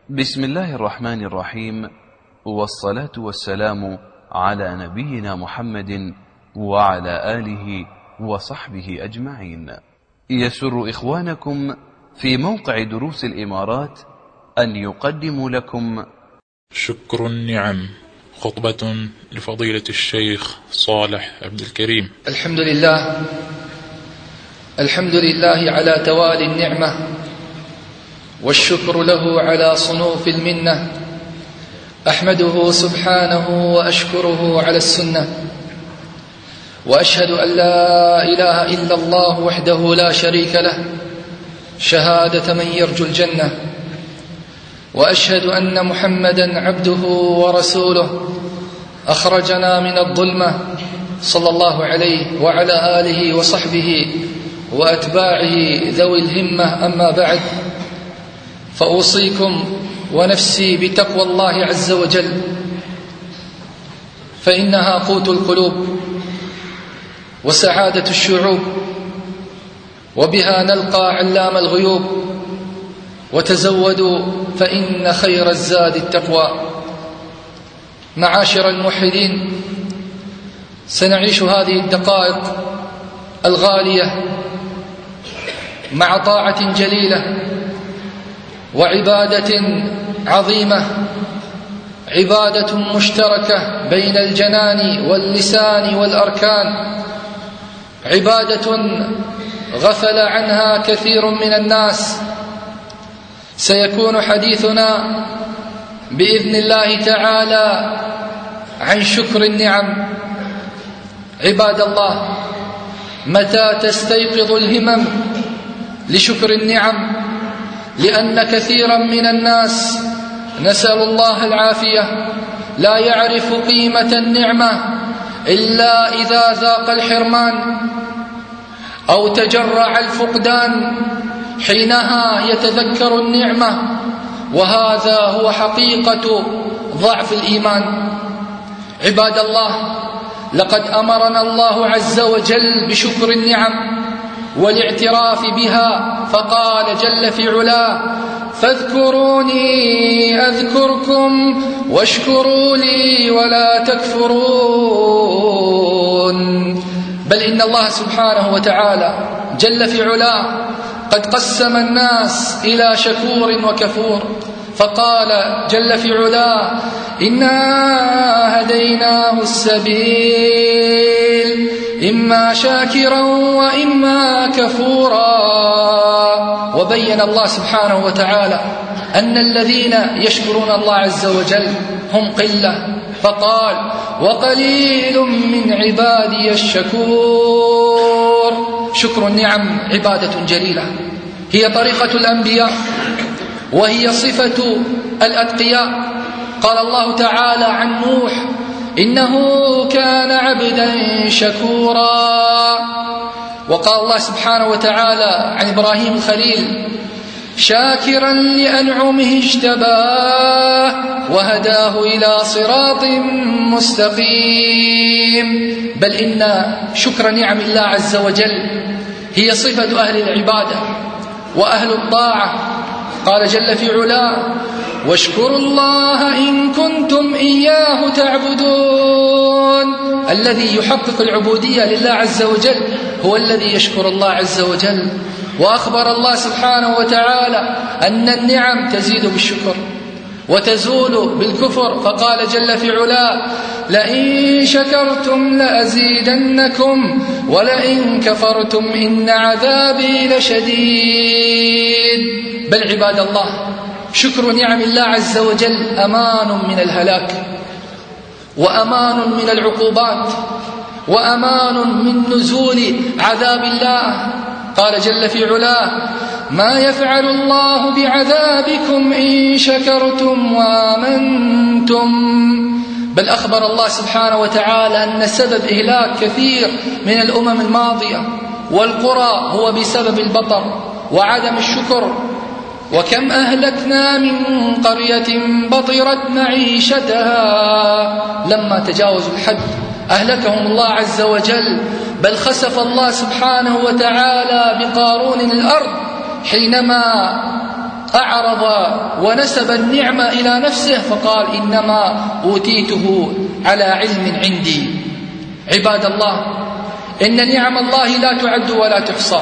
بسم الله الرحمن الرحيم، والصلاة والسلام على نبينا محمد وعلى آله وصحبه أجمعين. يسر إخوانكم في موقع دروس الإمارات أن يقدموا لكم شكر النعم، خطبة لفضيلة الشيخ صالح عبد الكريم. الحمد لله على توالي النعمة، والشكر له على صنوف المنة. أحمده سبحانه وأشكره على السنة، وأشهد أن لا إله إلا الله وحده لا شريك له شهادة من يرجو الجنة، وأشهد أن محمدا عبده ورسوله أخرجنا من الظلمة صلى الله عليه وعلى آله وصحبه وأتباعه ذوي الهمة. أما بعد، فأوصيكم ونفسي بتقوى الله عز وجل، فإنها قوت القلوب وسعادة الشعوب، وبها نلقى علام الغيوب. وتزودوا فإن خير الزاد التقوى. معاشر الموحدين، سنعيش هذه الدقائق الغالية مع طاعة جليلة وعبادة عظيمة، عبادة مشتركة بين الجنان واللسان والأركان، عبادة غفل عنها كثير من الناس. سيكون حديثنا بإذن الله تعالى عن شكر النعم. عباد الله، متى تستيقظ الهمم لشكر النعم؟ لأن كثيرا من الناس، نسأل الله العافية، لا يعرف قيمة النعمة إلا إذا ذاق الحرمان أو تجرع الفقدان، حينها يتذكر النعمة، وهذا هو حقيقة ضعف الإيمان. عباد الله، لقد أمرنا الله عز وجل بشكر النعم والاعتراف بها، فقال جل في علاه: فاذكروني أذكركم واشكروا لي ولا تكفرون. بل إن الله سبحانه وتعالى جل في علاه قد قسم الناس إلى شكور وكفور، فقال جل في علاه: إنا هديناه السبيل إما شاكرا وإما كفورا. وبين الله سبحانه وتعالى أن الذين يشكرون الله عز وجل هم قلة، فقال: وقليل من عبادي الشكور. شكر النعم عبادة جليلة، هي طريقة الأنبياء وهي صفة الأتقياء. قال الله تعالى عن نوح: إنه كان عبدا شكورا. وقال الله سبحانه وتعالى عن إبراهيم الخليل: شاكرا لأنعمه اجتباه وهداه إلى صراط مستقيم. بل إن شكر نعم الله عز وجل هي صفة أهل العبادة وأهل الطاعة. قال جل في علاه: واشكروا الله إن كنتم إياه تعبدون. الذي يحقق العبودية لله عز وجل هو الذي يشكر الله عز وجل. وأخبر الله سبحانه وتعالى أن النعم تزيد بالشكر وتزول بالكفر، فقال جل في علاه: لئن شكرتم لأزيدنكم ولئن كفرتم إن عذابي لشديد. بل عباد الله، شكر نعم الله عز وجل أمان من الهلاك، وأمان من العقوبات، وأمان من نزول عذاب الله. قال جل في علاه: ما يفعل الله بعذابكم إن شكرتم وآمنتم. بل أخبر الله سبحانه وتعالى أن سبب إهلاك كثير من الأمم الماضية والقرى هو بسبب البطر وعدم الشكر. وكم أهلكنا من قرية بطرت معيشتها لما تجاوزوا الحد أهلكهم الله عز وجل. بل خسف الله سبحانه وتعالى بقارون الأرض حينما أعرض ونسب النعمة إلى نفسه فقال إنما أوتيته على علم عندي. عباد الله، إن نعم الله لا تعد ولا تحصى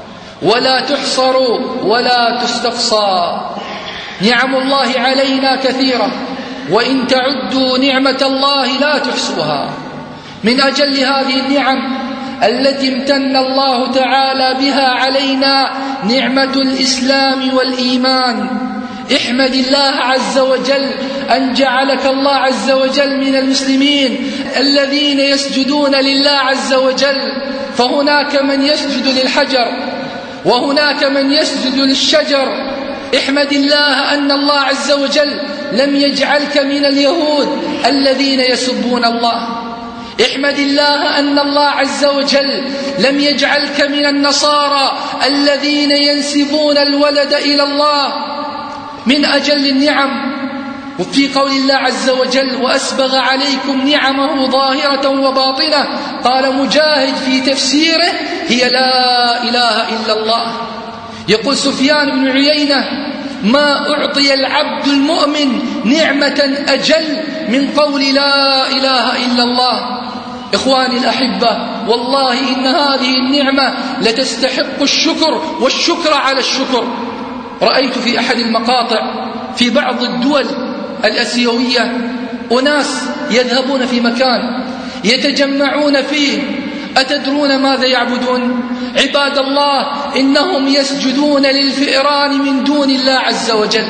ولا تحصر ولا تستقصى. نعم الله علينا كثيرة، وإن تعدوا نعمة الله لا تحصوها. من أجل هذه النعم التي امتن الله تعالى بها علينا نعمة الإسلام والإيمان. احمد الله عز وجل أن جعلك الله عز وجل من المسلمين الذين يسجدون لله عز وجل، فهناك من يسجد للحجر وهناك من يسجد للشجر. احمد الله أن الله عز وجل لم يجعلك من اليهود الذين يسبون الله. احمد الله أن الله عز وجل لم يجعلك من النصارى الذين ينسبون الولد إلى الله. من أجل النعم، وفي قول الله عز وجل وأسبغ عليكم نعمه ظاهرة وباطنة، قال مجاهد في تفسيره هي لا إله إلا الله. يقول سفيان بن عيينة ما أعطي العبد المؤمن نعمة أجل من قول لا إله إلا الله. إخواني الأحبة، والله إن هذه النعمة لتستحق الشكر والشكر على الشكر. رأيت في أحد المقاطع في بعض الدول الآسيوية أناس يذهبون في مكان يتجمعون فيه، أتدرون ماذا يعبدون؟ عباد الله، إنهم يسجدون للفئران من دون الله عز وجل.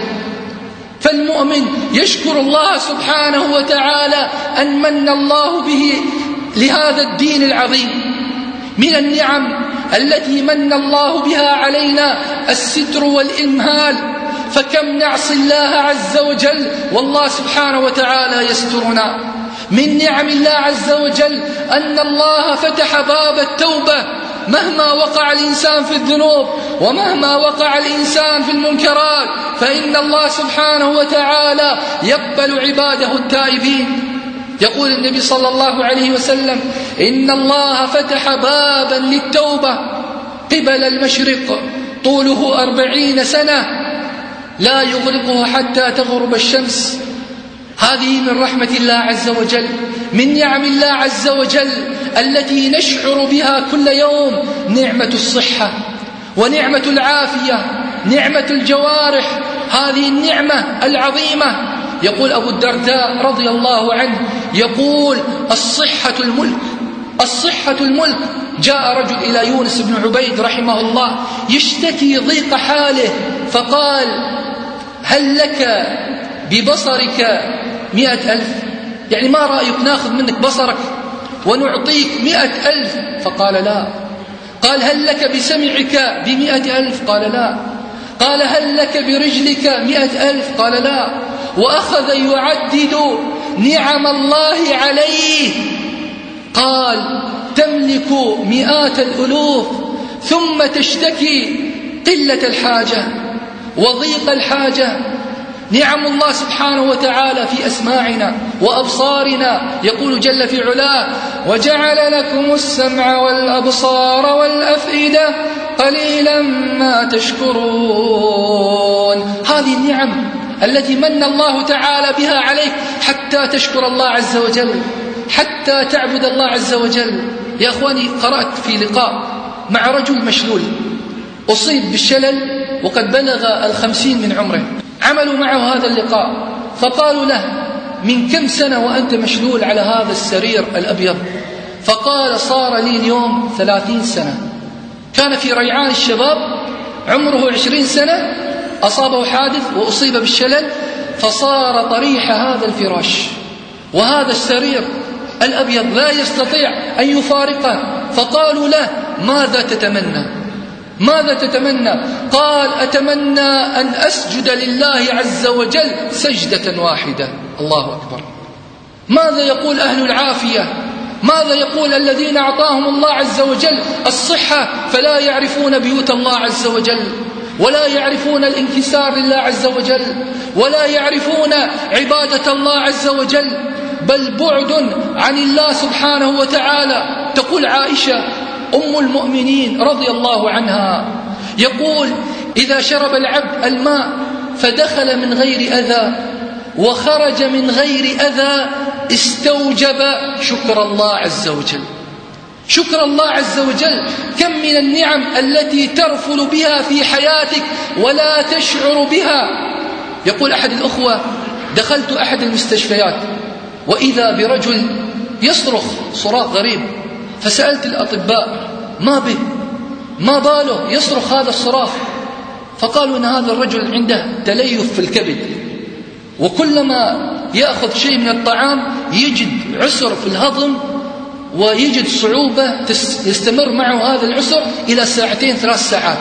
فالمؤمن يشكر الله سبحانه وتعالى أن من الله به لهذا الدين العظيم. من النعم التي من الله بها علينا الستر والإمهال، فكم نعصي الله عز وجل والله سبحانه وتعالى يسترنا. من نعم الله عز وجل أن الله فتح باب التوبة مهما وقع الإنسان في الذنوب ومهما وقع الإنسان في المنكرات، فإن الله سبحانه وتعالى يقبل عباده التائبين. يقول النبي صلى الله عليه وسلم إن الله فتح بابا للتوبة قبل المشرق طوله 40 سنة لا يغلقه حتى تغرب الشمس. هذه من رحمة الله عز وجل، من نعم الله عز وجل التي نشعر بها كل يوم، نعمة الصحة ونعمة العافية، نعمة الجوارح، هذه النعمة العظيمة. يقول أبو الدرداء رضي الله عنه يقول الصحة الملك، الصحة الملك. جاء رجل إلى يونس بن عبيد رحمه الله يشتكي ضيق حاله، فقال هل لك ببصرك 100,000؟ يعني ما رأيك ناخذ منك بصرك ونعطيك 100,000؟ فقال لا. قال هل لك بسمعك ب100,000؟ قال لا. قال هل لك برجلك 100,000؟ قال لا. وأخذ يعدد نعم الله عليه. قال تملك مئات الألوف ثم تشتكي قلة الحاجة وضيق الحاجة. نعم الله سبحانه وتعالى في أسماعنا وأبصارنا. يقول جل في علاه وجعل لكم السمع والأبصار والأفئدة قليلا ما تشكرون. هذه النعم التي من الله تعالى بها عليك حتى تشكر الله عز وجل، حتى تعبد الله عز وجل. يا أخواني، قرأت في لقاء مع رجل مشلول أصيب بالشلل وقد بلغ 50 من عمره. عملوا معه هذا اللقاء فقالوا له من كم سنة وأنت مشلول على هذا السرير الأبيض؟ فقال صار لي اليوم 30 سنة. كان في ريعان الشباب عمره 20 سنة، أصابه حادث وأصيب بالشلل، فصار طريح هذا الفراش وهذا السرير الأبيض لا يستطيع أن يفارقه. فقالوا له ماذا تتمنى؟ ماذا تتمنى؟ قال أتمنى أن أسجد لله عز وجل سجدة واحدة. الله أكبر. ماذا يقول أهل العافية؟ ماذا يقول الذين أعطاهم الله عز وجل الصحة فلا يعرفون بيوت الله عز وجل، ولا يعرفون الانكسار لله عز وجل، ولا يعرفون عبادة الله عز وجل، بل بعد عن الله سبحانه وتعالى. تقول عائشة أم المؤمنين رضي الله عنها، يقول إذا شرب العبد الماء فدخل من غير أذى وخرج من غير أذى استوجب شكر الله عز وجل. شكر الله عز وجل. كم من النعم التي ترفل بها في حياتك ولا تشعر بها. يقول أحد الأخوة: دخلت أحد المستشفيات وإذا برجل يصرخ صراخ غريب، فسألت الأطباء: ما به؟ ما باله يصرخ هذا الصراخ؟ فقالوا إن هذا الرجل عنده تليف في الكبد، وكلما يأخذ شيء من الطعام يجد عسر في الهضم ويجد صعوبة يستمر معه هذا العسر إلى 2-3 ساعات،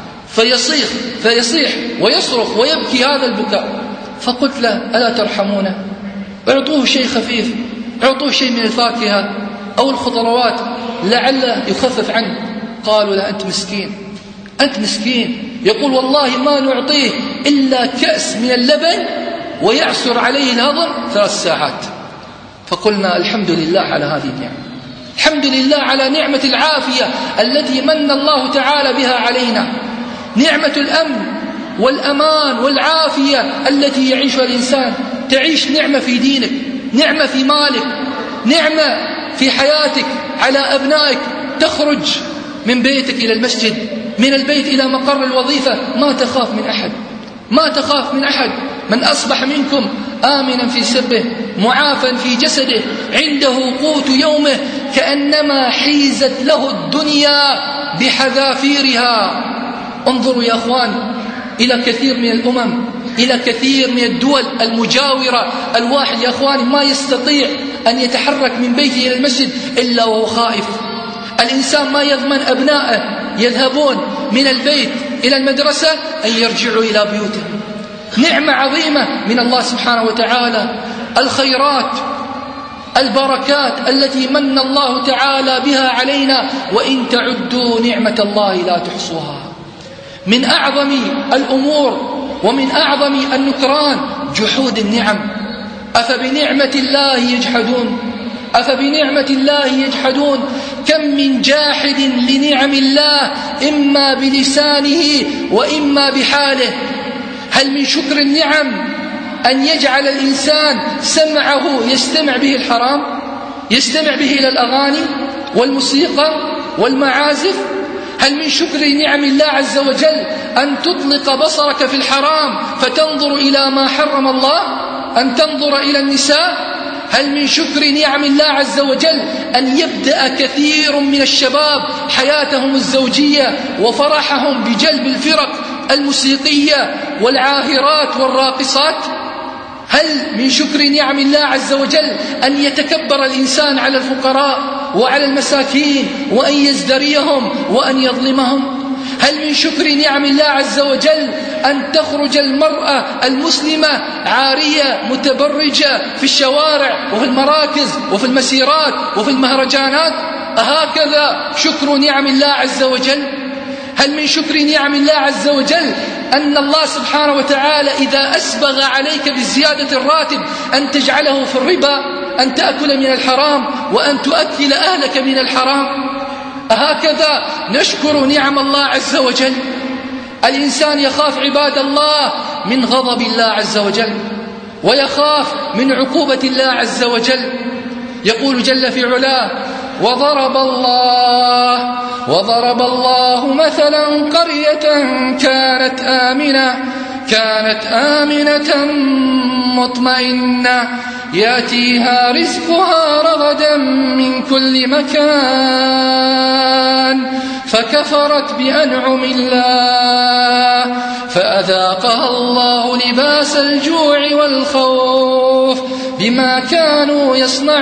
فيصيح ويصرخ ويبكي هذا البكاء. فقلت له: ألا ترحمونه؟ اعطوه شيء خفيف، اعطوه شيء من الفاكهة أو الخضروات لعله يخفف عنه. قالوا: لا، أنت مسكين، أنت مسكين. يقول: والله ما نعطيه إلا كأس من اللبن ويعسر عليه الهضم 3 ساعات. فقلنا: الحمد لله على هذه النعمة، الحمد لله على نعمة العافية التي من الله تعالى بها علينا، نعمة الأمن والأمان والعافية التي يعيشها الإنسان. تعيش نعمة في دينك، نعمة في مالك، نعمة في حياتك على أبنائك. تخرج من بيتك إلى المسجد، من البيت إلى مقر الوظيفة، ما تخاف من أحد، ما تخاف من أحد. من أصبح منكم آمنا في سربه معافا في جسده عنده قوت يومه كأنما حيزت له الدنيا بحذافيرها. انظروا يا أخوان إلى كثير من الأمم، إلى كثير من الدول المجاورة، الواحد يا أخوان ما يستطيع أن يتحرك من بيته إلى المسجد إلا وهو خائف. الإنسان ما يضمن أبنائه يذهبون من البيت إلى المدرسة أن يرجعوا إلى بيوتهم. نعمة عظيمة من الله سبحانه وتعالى، الخيرات البركات التي من الله تعالى بها علينا، وإن تعدوا نعمة الله لا تحصوها. من أعظم الأمور ومن أعظم النكران جحود النعم. أفبنعمة الله يجحدون، أفبنعمة الله يجحدون. كم من جاحد لنعم الله إما بلسانه وإما بحاله. هل من شكر النعم أن يجعل الإنسان سمعه يستمع به الحرام، يستمع به إلى الأغاني والموسيقى والمعازف؟ هل من شكر نعم الله عز وجل أن تطلق بصرك في الحرام فتنظر إلى ما حرم الله، أن تنظر إلى النساء؟ هل من شكر نعم الله عز وجل أن يبدأ كثير من الشباب حياتهم الزوجية وفرحهم بجلب الفرق الموسيقية والعاهرات والراقصات؟ هل من شكر نعم الله عز وجل أن يتكبر الإنسان على الفقراء وعلى المساكين وأن يزدريهم وأن يظلمهم؟ هل من شكر نعم الله عز وجل أن تخرج المرأة المسلمة عارية متبرجة في الشوارع وفي المراكز وفي المسيرات وفي المهرجانات؟ أهكذا شكر نعم الله عز وجل؟ هل من شكر نعم الله عز وجل أن الله سبحانه وتعالى إذا أسبغ عليك بزيادة الراتب أن تجعله في الربا، أن تأكل من الحرام وأن تؤكل أهلك من الحرام؟ أهكذا نشكر نعم الله عز وجل؟ الإنسان يخاف عباد الله من غضب الله عز وجل، ويخاف من عقوبة الله عز وجل. يقول جل في علاه: وضرب الله مثلا قرية كانت آمنة مطمئنة يأتيها رزقها رغدا من كل مكان فكفرت بأنعم الله فأذاقها الله لباس الجوع والخوف بما كانوا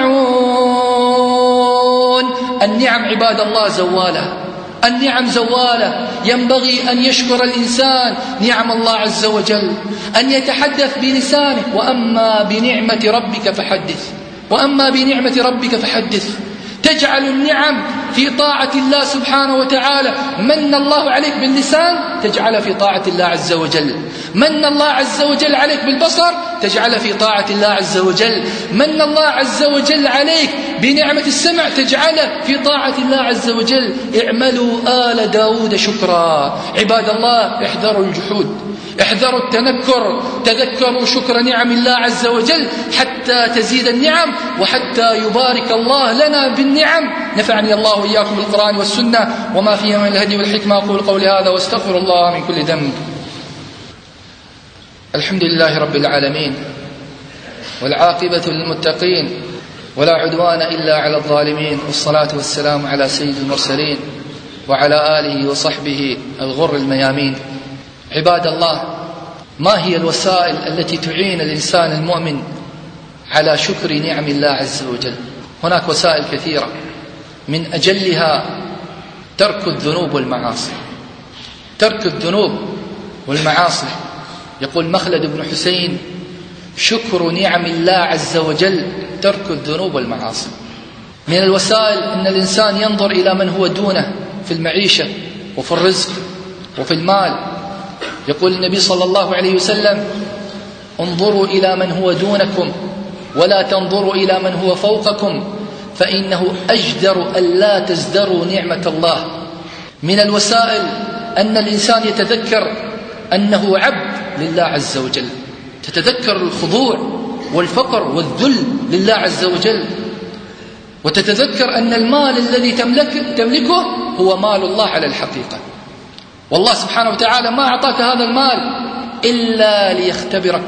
يصنعون. النعم عباد الله زوالة، النعم زوالة. ينبغي أن يشكر الإنسان نعم الله عز وجل، أن يتحدث بلسانه: وأما بنعمة ربك فحدث، وأما بنعمة ربك فحدث. تجعل النعم في طاعة الله سبحانه وتعالى. من الله عليك باللسان تجعل في طاعة الله عز وجل، من الله عز وجل عليك بالبصر تجعل في طاعة الله عز وجل، من الله عز وجل عليك بنعمة السمع تجعل في طاعة الله عز وجل. اعملوا آل داود شكرا. عباد الله احذروا الجحود، احذروا التنكر، تذكروا شكر نعم الله عز وجل حتى تزيد النعم وحتى يبارك الله لنا بالنعم. نفعني الله وإياكم بالقرآن والسنة وما فيها من الهدي والحكمة. أقول قولي هذا واستغفر الله من كل ذنب. الحمد لله رب العالمين والعاقبة للمتقين ولا عدوان إلا على الظالمين، والصلاة والسلام على سيد المرسلين وعلى آله وصحبه الغر الميامين. عباد الله، ما هي الوسائل التي تعين الإنسان المؤمن على شكر نعم الله عز وجل؟ هناك وسائل كثيرة، من أجلها ترك الذنوب والمعاصي. ترك الذنوب والمعاصي. يقول مخلد بن حسين: شكر نعم الله عز وجل ترك الذنوب والمعاصي. من الوسائل أن الإنسان ينظر إلى من هو دونه في المعيشة وفي الرزق وفي المال. يقول النبي صلى الله عليه وسلم: انظروا إلى من هو دونكم ولا تنظروا إلى من هو فوقكم فإنه أجدر ألا تزدروا نعمة الله. من الوسائل أن الإنسان يتذكر أنه عبد لله عز وجل، تتذكر الخضوع والفقر والذل لله عز وجل، وتتذكر أن المال الذي تملكه هو مال الله على الحقيقة. والله سبحانه وتعالى ما أعطاك هذا المال إلا ليختبرك،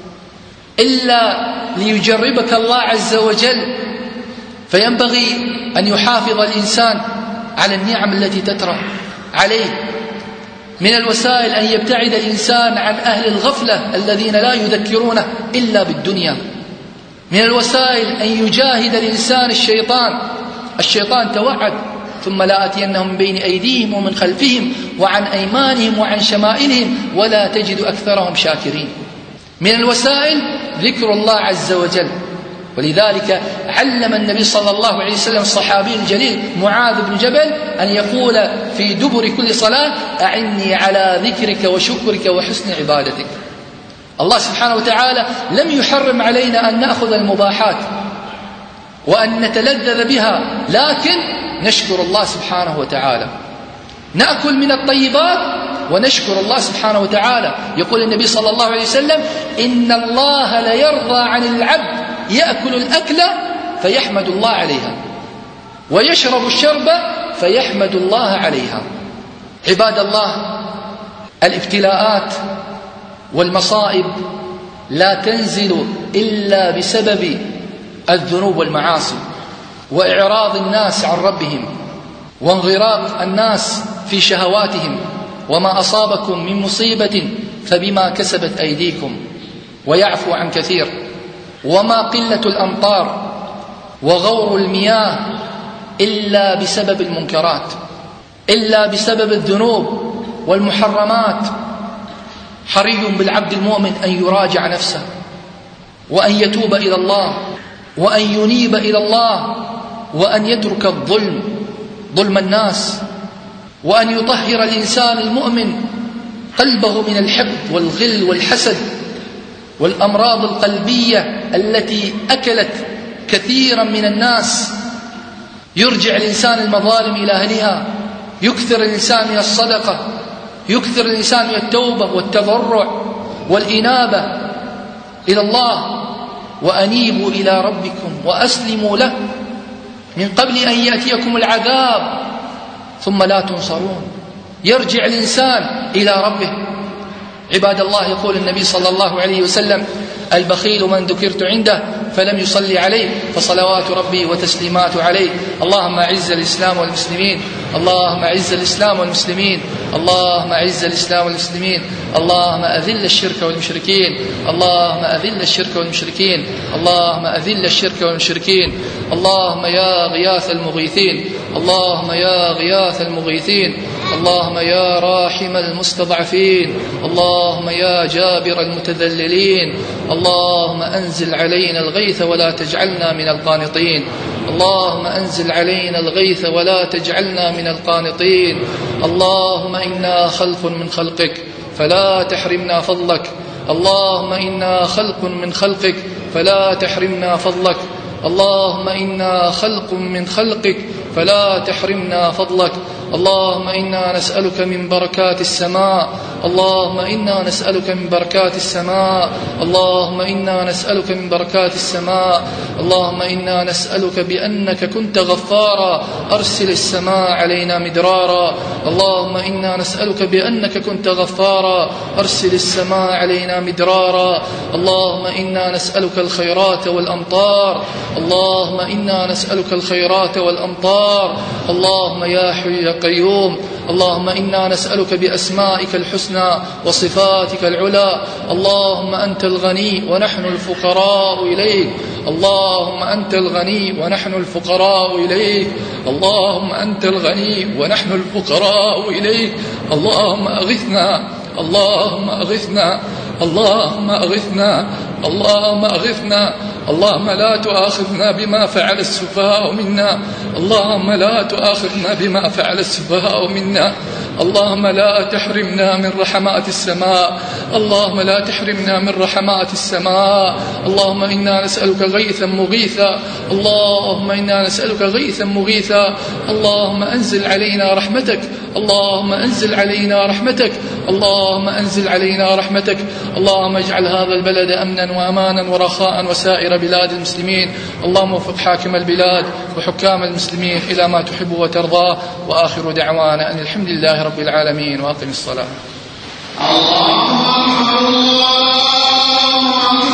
إلا ليجربك الله عز وجل. فينبغي أن يحافظ الإنسان على النعم التي تترى عليه. من الوسائل أن يبتعد الإنسان عن أهل الغفلة الذين لا يذكرونه إلا بالدنيا. من الوسائل أن يجاهد الإنسان الشيطان توعد: ثم لا أتينهم من بين أيديهم ومن خلفهم وعن أيمانهم وعن شمائلهم ولا تجد أكثرهم شاكرين. من الوسائل ذكر الله عز وجل. ولذلك علم النبي صلى الله عليه وسلم الصحابي الجليل معاذ بن جبل أن يقول في دبر كل صلاة: أعني على ذكرك وشكرك وحسن عبادتك. الله سبحانه وتعالى لم يحرم علينا أن نأخذ المباحات وأن نتلذذ بها، لكن نشكر الله سبحانه وتعالى، نأكل من الطيبات ونشكر الله سبحانه وتعالى. يقول النبي صلى الله عليه وسلم: إن الله ليرضى عن العبد يأكل الأكل فيحمد الله عليها ويشرب الشرب فيحمد الله عليها. عباد الله، الابتلاءات والمصائب لا تنزل إلا بسبب الذنوب والمعاصي وإعراض الناس عن ربهم وانغراق الناس في شهواتهم. وما أصابكم من مصيبة فبما كسبت أيديكم ويعفو عن كثير. وما قلة الأمطار وغور المياه إلا بسبب المنكرات، إلا بسبب الذنوب والمحرمات. حري بالعبد المؤمن أن يراجع نفسه وأن يتوب إلى الله وأن ينيب إلى الله وأن يترك ظلم الناس، وأن يطهر الإنسان المؤمن قلبه من الحقد والغل والحسد والأمراض القلبية التي أكلت كثيرا من الناس. يرجع الإنسان المظالم إلى أهلها، يكثر الإنسان من الصدقة، يكثر الإنسان من التوبة والتضرع والإنابة إلى الله. وأنيبوا إلى ربكم وأسلموا له من قبل أن يأتيكم العذاب ثم لا تنصرون. يرجع الإنسان إلى ربه. عباد الله، يقول النبي صلى الله عليه وسلم: البخيل من ذكرت عنده فلم يصلي عليه فصلوات ربي وتسليمات عليه. اللهم أعز الإسلام والمسلمين، اللهم أعز الإسلام والمسلمين، اللهم أعز الإسلام والمسلمين، اللهم أذل الشرك والمشركين، اللهم أذل الشرك والمشركين، اللهم أذل الشرك والمشركين. اللهم يا غياث المغيثين، اللهم يا غياث المغيثين، اللهم يا راحم المستضعفين، اللهم يا جابر المتذللين، اللهم أنزل علينا الغيث ولا تجعلنا من القانطين، اللهم أنزل علينا الغيث ولا تجعلنا من القانطين. اللهم إنا خلق من خلقك فلا تحرمنا فضلك. اللهم إنا خلق من خلقك فلا تحرمنا فضلك. اللهم إنا خلق من خلقك فلا تحرمنا فضلك. اللهم إنا نسألك من بركات السماء. اللهم إنا نسألك من بركات السماء. اللهم إنا نسألك من بركات السماء. اللهم إنا نسألك بأنك كنت غفارا أرسل السماء علينا مدرارا. اللهم إنا نسألك بأنك كنت غفارا أرسل السماء علينا مدرارا. اللهم إنا نسألك الخيرات والأمطار. اللهم إنا نسألك الخيرات والأمطار. اللهم يا حي يا قيوم. اللهم إنا نسألك بأسمائك الحسنى وصفاتك العلى. اللهم أنت الغني ونحن الفقراء إليك. اللهم أنت الغني ونحن الفقراء إليك. اللهم أنت الغني ونحن الفقراء إليك. اللهم أغثنا. اللهم أغثنا. اللهم أغثنا. اللهم أغثنا. اللهم لا تؤاخذنا بما فعل السفهاء منا. اللهم لا تؤاخذنا بما فعل السفهاء منا. اللهم لا تحرمنا من رحمات السماء. اللهم لا تحرمنا من رحمات السماء. اللهم إنا نسألك غيثا مغيثا. اللهم إنا نسألك غيثا مغيثا. اللهم أنزل علينا رحمتك. اللهم أنزل علينا رحمتك. اللهم أنزل علينا رحمتك. اللهم اجعل هذا البلد أمنا وأمانا ورخاء وسائر بلاد المسلمين. اللهم وفق حاكم البلاد وحكام المسلمين إلى ما تحب وترضاه. وآخر دعوانا أن الحمد لله رب العالمين. وأقم الصلاة. الله أكبر.